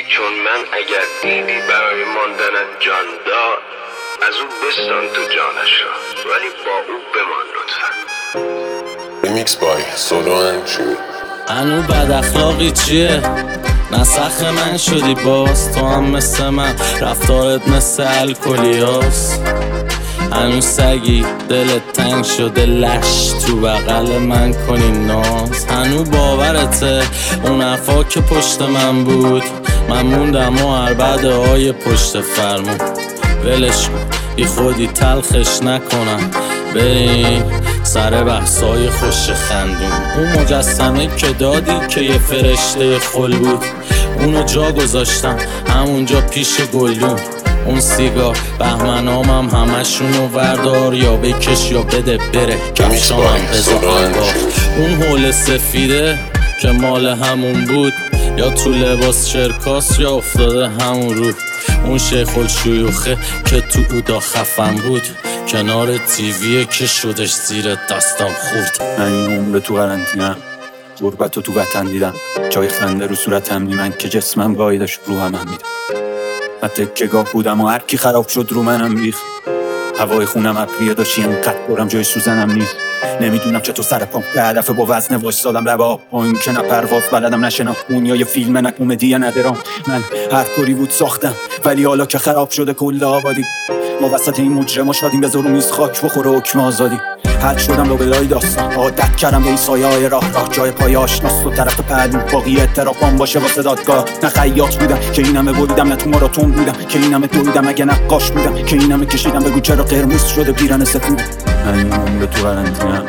چون من اگر دیدی برای ماندنت جان داد، از او بستان تو جانش را، ولی با او بمان لطفا. ریمیکس بای سولو انجو. هنو بد اخلاقی چیه؟ نسخ من شدی باز، تو هم مثل من رفتارت مثل الکلیاس. هنو سگی دلت تنگ شده لش تو بغل من کنی ناز. هنو باورته اون حرفا که پشت من بود، من موندم و عربده های پشت فرمون. ولش کن بی خودی تلخش نکنم، بریم سر بحثای خوش خندون. اون مجسمه که دادی که یه فرشته خل بود، اونو جا گذاشتم همونجا پیش گلدون. اون سیگار بهمنامم همشونو وردار، یا بکش یا بده بره کفشامم بذارم با. اون حول سفیده که مال همون بود، یا تو لباس شرکاس یا افتاده همون رو. اون شیخ الشیوخه که تو اودا خفن بود، کنار تیویه که شدش زیر دستم خورد. من این عمر تو قرنطینه غربت رو تو وطن دیدم، جای خنده رو صورتم نی، من که جسمم گاهی داشت رو هم میدم. من تکه‌گاه بودم و هر کی خراب شد رو منم ریخت. هوای خونم ابریه داشت اینقدر برم جای سوزنم نیست. نمیدونم چطور سر پام به هدف با وزن وایسادم لبا با این که نه پرواز بلدم نه شناخون یا یه فیلم نه کمدی نه درام. من هر کاری بود ساختم ولی حالا که خراب شده کل آبادی. ما وسط این مجرم شدیم به زور میز خاک بخوره حکم آزادی. حل شدم رو بلای داستان، عادت کردم به این سایه های راه جای پای آشناست و طرف پهلو باقی اعترافم باشه واسه دادگاه. نه خیاط بودم که این همه بریدم، نه تو ماراتون بودم که این همه دویدم، اگه نقاش بودم که این همه کشیدم بگو چرا قرمز شده پیرن سفید. من این عمر تو قرنطینه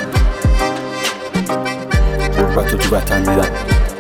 غربت رو تو وطن دیدم،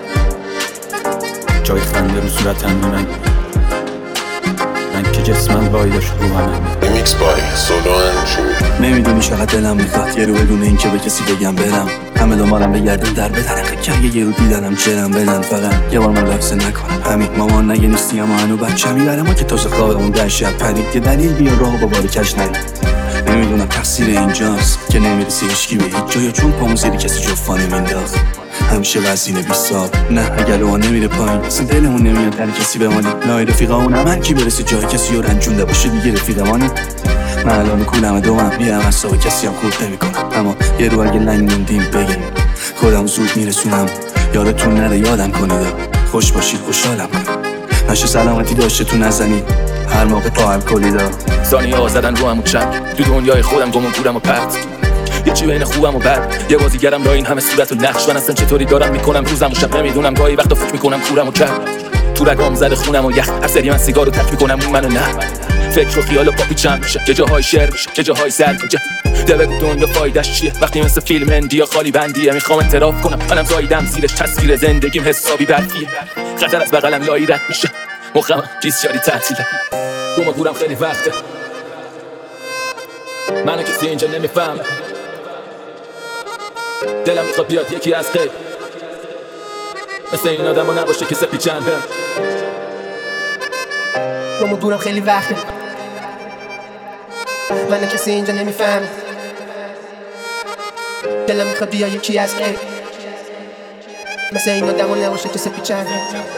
جای خنده رو صورتم نی، من که جسمم گاهی داشت رو همه. ریمیکس بای سولو انجو. نمیدونی چقدر دلم میخواد یه رو بدون این که به کسی بگم برم، همه دنبالم بگردن در بدرقه که یه رو دیدنم جرم بدن، فقط یه بار ملاحظه نکنم. همین مامان نگه نیستی اما هنو بچه میبرم ما که تازه خوابمون در شب پرید. یه دلیل بیان راه با باریکش نرید. نمیدونم تقصیر اینجاست که نمیرسی هیچکی به هیچ جا، یا چون پامون زیری کسی جفانه مینداخت همیشه وزینه بیساب. نه اگر لوها نمیره پایین اصلا دلمون نمیاد در کسی بمانی. لای رفیقامون هم هر کی برسه جای کسی رو رنجونده باشه دیگه رفیقمانی. من الان کولم دومم بیام اصاب کسی هم خورد نمیکنم، اما یه رو اگه لنگ موندیم بگیم خودم زود میرسونم. یادتون نره یادم کنید، خوش باشید خوشحالم کنید، نشه سلامتی داشته تو نزنید هر موقع پا الکلی دا. زانی ها زدن رو همون چند تو دنیای خودم گم و گورم و پرت. یه چی بین خوبم و بد، یه بازیگرم را این همه صورت و نقش. من اصلا چطوری دارم میکنم روزم و شب نمیدونم، گاهی وقتا فکر میکنم کورم و کرد تو رگام زده خونم و یخ. هر سری من سیگار رو تک میکنم اون منو نه. فکر و خیال و پاپی چند میشه، چه جاهای شعر میشه چه جاهای سر میشه. بگو دنیا فایدش چیه وقتی مثل فیلم هندی خالی بندیه. میخوام اعتراف کنم منم زایدم زیرش، تصویر زندگیم حسابی بدیه. خطر از بغلم لایی رد میشه، مخم ریز شدی تعطیله. گم و گورم خیلی وقته، منو کسی اینجا نمیفهم. دلم میخواد بیاد یکی از غیب مثل این آدم ها نباشه که سپی چنده. گم و گورم خیلی وقته، منو کسی اینجا نمیفهم. دلم میخواد بیاد یکی از غیب مثل این آدم ها نباشه که سپی چنده.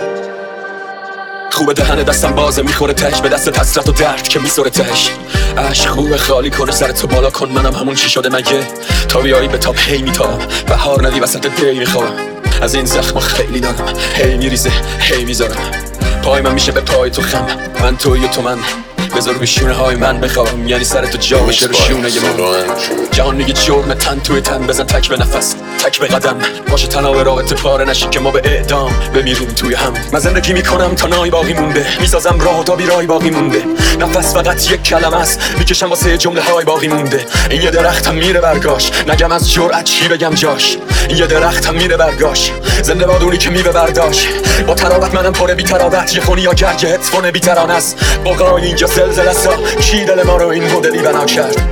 خوبه دهن دستم بازه میخوره تش به دست حسرت و درد که میسوره تش. عشق خوبه خالی کنه سرتو بالا کن، منم همون چی شده مگه تا بیایی به تاب هی میتابم. بهار ندی وسط دی میخوام، از این زخم خیلی دارم، هی میریزه هی میذارم. پای من میشه به پای تو خم، من توی و تو من بذار به شونه های من بخوام، یعنی سرتو جا بشه رو شونه ی من. جهان میگه جرم تن توی تن، بزن تک به نفس تک به قدم، باشه تنها به رابطه پاره نشی که ما به اعدام بمیریم توی هم. من زندگی میکنم تا نای باقی مونده، میسازم راه تا بیرای باقی مونده. نفس فقط یک کلمه است، میکشم واسه جمله های باقی مونده. این یه درختم میره برگاش، نگم از جرأت چی بگم جاش. این یه درختم میره برگاش، زنده باد اونی که میوه برداشت. با تراوت منم پره بی تراوت، یه خونی یا گرگ هدفون بی ترانه است. باقای اینجا زلزله سا، کی دل ما رو این مدلی بنا کرد؟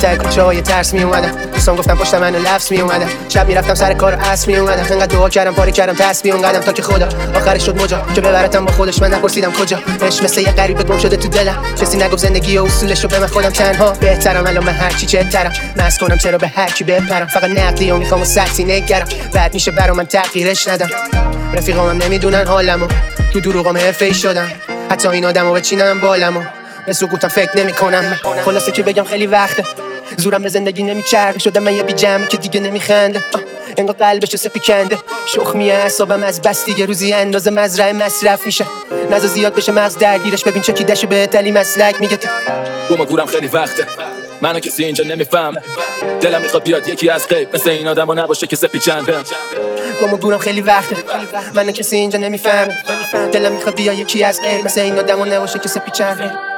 ته کوچه های ترس می اومدم. دوستان گفتم پشت منو لفظ می اومدم. شب میرفتم سر کار عصر می اومدم. انقدر دعا کردم پاره کردم تسبیح اون قدم تا که خدا آخرش شد مجا که ببرتم با خودش. من نپرسیدم کجا. عشق مثل یه غریبه گم شده تو دلم. کسی نگفت زندگی و اصولش رو به من خودم تنها بهترم. الان من هر چی چهترم مس کنم چرا به هر کی بپرم. فقط نقدی و میخوام و سطحی نگرم. بعد میشه برام من تغییرش ندم. رفیقامم نمیدونن حالمو تو دروغام حرفه‌ای شدم. حتی این آدمو بچینم بالمو به سکوتم فکر نمی‌کنم. خلاصه که بگم خیلی وقته زورم به زندگی نمیچربه. شدم من یه بی جمعی که دیگه نمیخنده. انگار قلبشو سپی کنده. شخ میه اعصابم از بس دیگه روزی اندازه مزرعه مصرف میشه. نزا زیاد بشه مغز درگیرش. ببین چه کیدشو به تلی مسلک میگه گم و گورم خیلی وقته منو کسی اینجا نمیفهمه. دلم میخواد بیاد یکی از غیب مثل این آدمو نباشه که سپی چنده. گم و گورم خیلی وقته منو کسی اینجا نمیفهمه. دلم میخواد بیاد یکی از غیب مثل این آدمو نباشه که سپی چنده.